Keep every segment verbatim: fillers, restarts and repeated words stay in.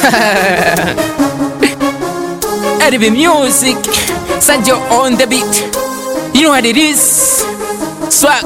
Eddie Music, Sanjo on the beat. You know what it is? Swag,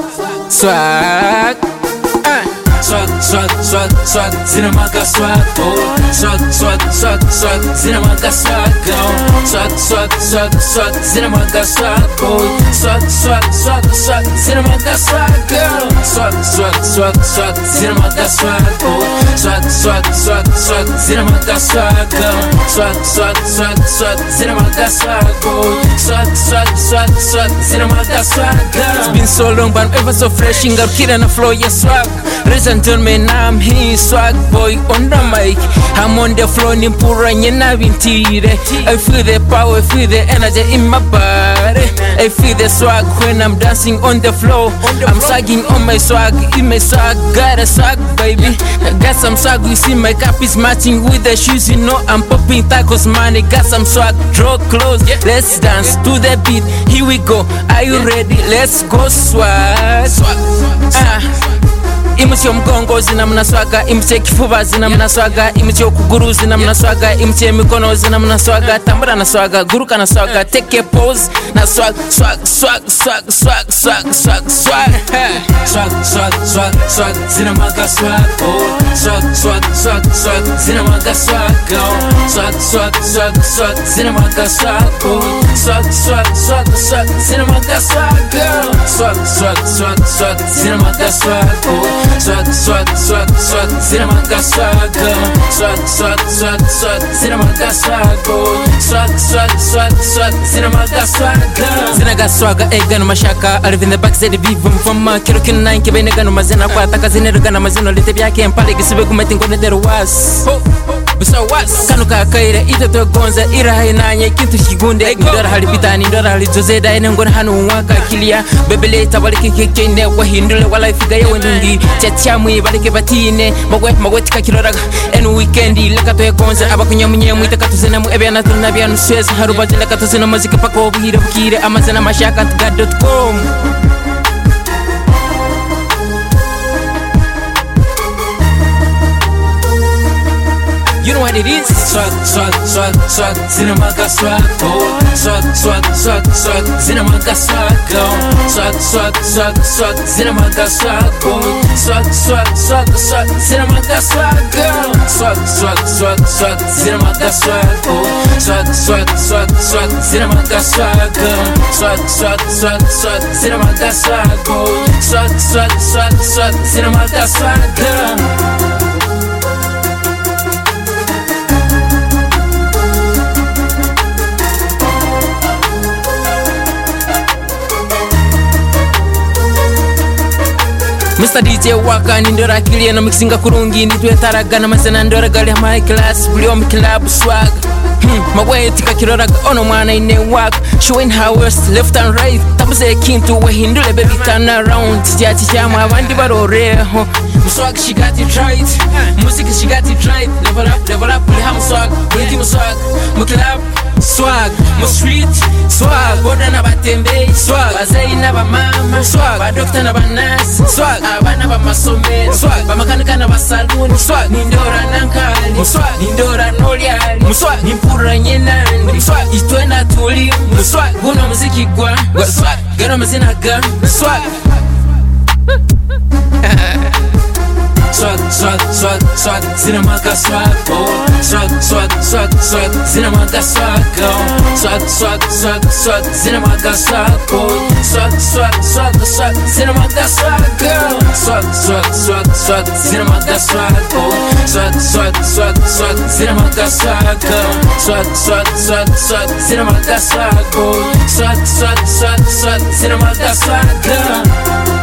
swag. Uh. Swag, swag, swag, swag, Zinamanga swag, oh. Swag, swag, swag, swag, Zinamanga swag, oh. Swag, swag, swag, swag, Zinamanga swag, oh. Swag, swag, swag, swag, Zinamanga swag, oh. Swag, swag, swag, swag, Zinamanga swag, oh. Swag, swag, swag, swag, Zinamanga swag, oh. Swag, swag, swag, swag, Zinamanga swag, oh. Swag, swag, swag, swag, Zinamanga swag, oh. It's been so long but I'm ever so fresh. Inga kid on the floor, yeah, swag. Gentlemen, I'm here, swag boy on the mic. I'm on the floor, nimpura nyena vintire. I feel the power, I feel the energy in my body. I feel the swag when I'm dancing on the floor. I'm swagging on my swag, in my swag, got a swag baby. I got some swag, you see my cap is matching with the shoes. You know I'm popping tacos, man. I got some swag, draw close, let's dance to the beat. Here we go, are you ready? Let's go swag. Ah. Imuchi mgongo zina mnaswaga, imuchi kifuba zina mnaswaga, imuchi okuguru zina mnaswaga, imuchi mikono zina mnaswaga, tambura na swaga, guruka na swaga, take a pose na swag, swag, swag, swag, swag, swag, swag, swag. Swag, swag, swag, swag, Zinamanga swag, oh. Swag, swag, swag, swag, Zinamanga swag, oh. Swag, swag, swag, swag, Zinamanga swag, oh. Swag, swag, swag, swag, Zinamanga swag, oh. Swag, swag, swag, swag, Zinamanga swag, oh. Swag, swag, swag, swag, Zinamanga swag, oh. Swag, swag, swag, swag, Zinamanga swag, oh. Swag, swag, swag, swag, Zinamanga swag, oh. Zinaga swag, ega no mashaka. I live in the backside of even from my kilo kin nine kibenega no mazina kwa taka zineraga na mazino lete byake mpale gisibe kumetingo nedero was. Busa was kanuka kaire itato gonza ira hainanye kintu kigunde ndora halipitani ndora halizozeda ene ngona hanu waka kilia bebele tabalike kekende wahindule wala ifiga yewe ndungi chachamu balike batine magwe magwe tikakiraga en weekendi lakato gonza abakunyamunye muitaka tuzena mu ebyana tunabya nuswez harubaje lakato zena muzika pako buhira bukire amazena mashaka god dot com. You know what it is? Swag, swag, swag, swag, Zinamanga swag, oh. Swag, swag, swag, swag, Zinamanga swag, oh. Swag, swag, swag, swag, Zinamanga swag, oh. Swag, swag, swag, swag, Zinamanga swag, oh. Swag, swag, swag, swag, Zinamanga swag, oh. Swag, swag, swag, swag, Zinamanga swag, oh. Swag, swag, swag, swag, Zinamanga swag, oh. Swag, swag, swag, swag, Zinamanga swag, oh. Mister D J waka ni ndora kilia na mixinga kurungi ni tuetaraga na mazena ndora gali my class Bliom club swag. Hmm, magwe tika kiroraga ono mwana ine wak showing how west left and right tabuze kintu wahindule baby turn around tiati chama abandi baroreho swag she got it right music she got it right level up level up we have swag bring him swag mu club swag mu street swag boda na batembe swag bazai na ba mama swag ba doctor na ba nurse swag abana ba masomero swag ba makanika na ba salon swag ni ndora nankali swag ni ndora noliali swag ni mpura nyenani swag itwena tuli swag guno muziki gwa swag gano mazina ga swag. Swag, swag, swag, swag, Zinamanga swag, oh. Swag, swag, swag, swag, Zinamanga swag, oh. Swag, swag, swag, swag, Zinamanga swag, oh. Swag, swag, swag, swag, Zinamanga swag, oh. Swag, swag, swag, swag, Zinamanga swag, oh. Swag, swag, swag, swag, Zinamanga swag, oh. Swag, swag, swag, swag, Zinamanga swag, oh. Swag, swag, swag, swag, Zinamanga swag, oh.